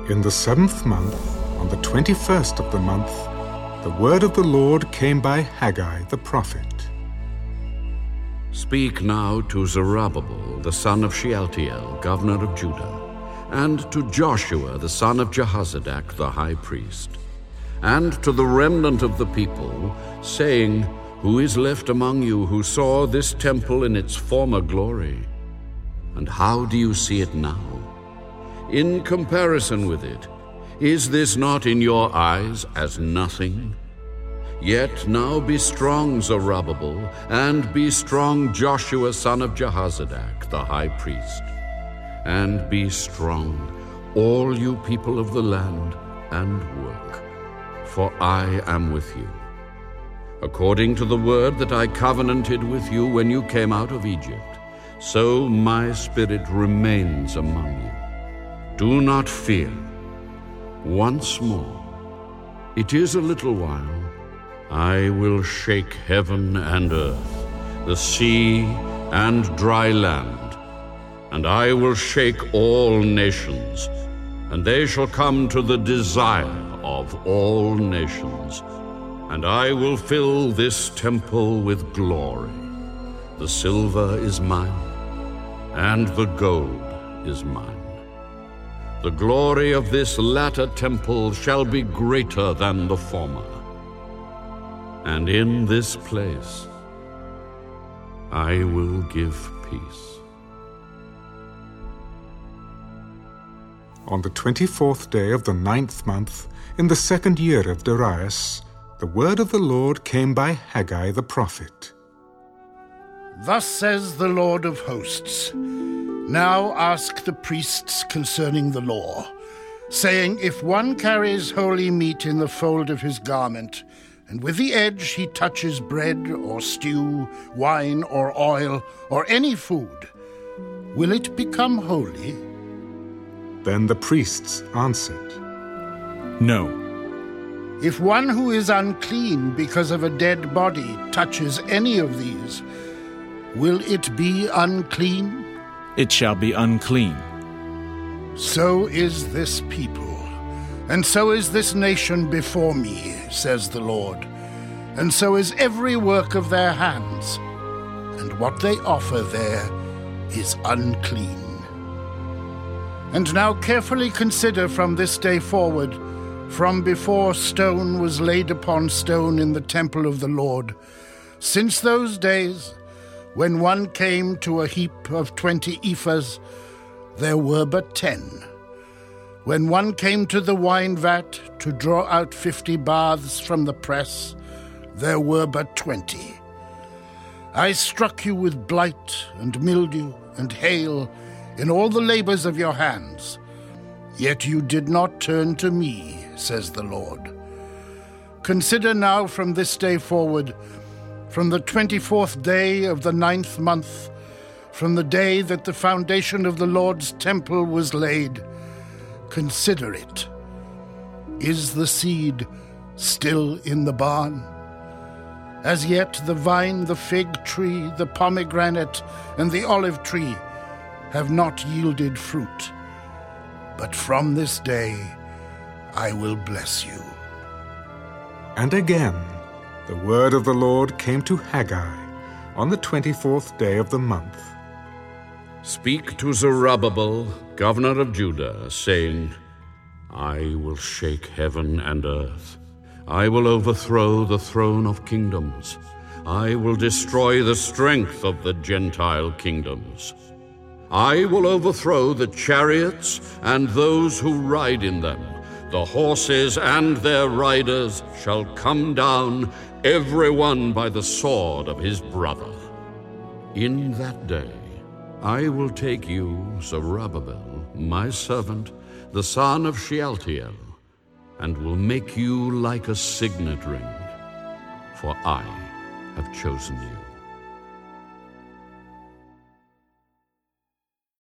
In the 7th month, on the 21st of the month, the word of the Lord came by Haggai the prophet. Speak now to Zerubbabel, the son of Shealtiel, governor of Judah, and to Joshua, the son of Jehozadak, the high priest, and to the remnant of the people, saying, Who is left among you who saw this temple in its former glory? And how do you see it now? In comparison with it, is this not in your eyes as nothing? Yet now be strong, Zerubbabel, and be strong, Joshua, son of Jehozadak, the high priest. And be strong, all you people of the land, and work, for I am with you. According to the word that I covenanted with you when you came out of Egypt, so my spirit remains among you. Do not fear. Once more, it is a little while, I will shake heaven and earth, the sea and dry land, and I will shake all nations, and they shall come to the desire of all nations, and I will fill this temple with glory. The silver is mine, and the gold is mine. The glory of this latter temple shall be greater than the former. And in this place I will give peace. On the 24th day of the 9th month, in the 2nd year of Darius, the word of the Lord came by Haggai the prophet. Thus says the Lord of hosts, Now ask the priests concerning the law, saying, If one carries holy meat in the fold of his garment, and with the edge he touches bread or stew, wine or oil, or any food, will it become holy? Then the priests answered, No. If one who is unclean because of a dead body touches any of these, will it be unclean? It shall be unclean. So is this people, and so is this nation before me, says the Lord, and so is every work of their hands, and what they offer there is unclean. And now carefully consider from this day forward, from before stone was laid upon stone in the temple of the Lord, since those days, when one came to a heap of 20 ephahs, there were but 10. When one came to the wine vat to draw out 50 baths from the press, there were but 20. I struck you with blight and mildew and hail in all the labors of your hands, yet you did not turn to me, says the Lord. Consider now from this day forward, from the 24th day of the 9th month, from the day that the foundation of the Lord's temple was laid, consider it. Is the seed still in the barn? As yet the vine, the fig tree, the pomegranate, and the olive tree have not yielded fruit. But from this day I will bless you. And again the word of the Lord came to Haggai on the 24th day of the month. Speak to Zerubbabel, governor of Judah, saying, I will shake heaven and earth. I will overthrow the throne of kingdoms. I will destroy the strength of the Gentile kingdoms. I will overthrow the chariots and those who ride in them. The horses and their riders shall come down, every one by the sword of his brother. In that day I will take you, Zerubbabel, my servant, the son of Shealtiel, and will make you like a signet ring, for I have chosen you.